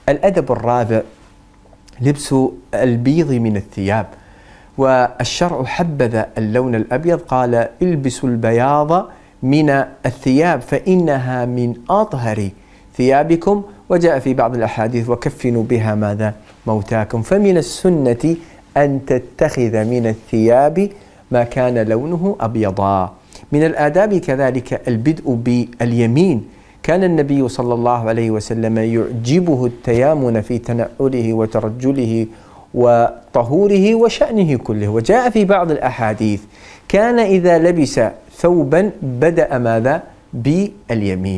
الأدب الرابع لبس البيض من الثياب، والشرع حبذ اللون الأبيض، قال البسوا البياض من الثياب فإنها من أطهر ثيابكم، وجاء في بعض الأحاديث وكفنوا بها ماذا؟ موتاكم. فمن السنة أن تتخذ من الثياب ما كان لونه أبيضا. من الآداب كذلك البدء باليمين، كان النبي صلى الله عليه وسلم يعجبه التيامن في تنعله وترجله وطهوره وشأنه كله، وجاء في بعض الأحاديث كان إذا لبس ثوبا بدأ ماذا؟ باليمين.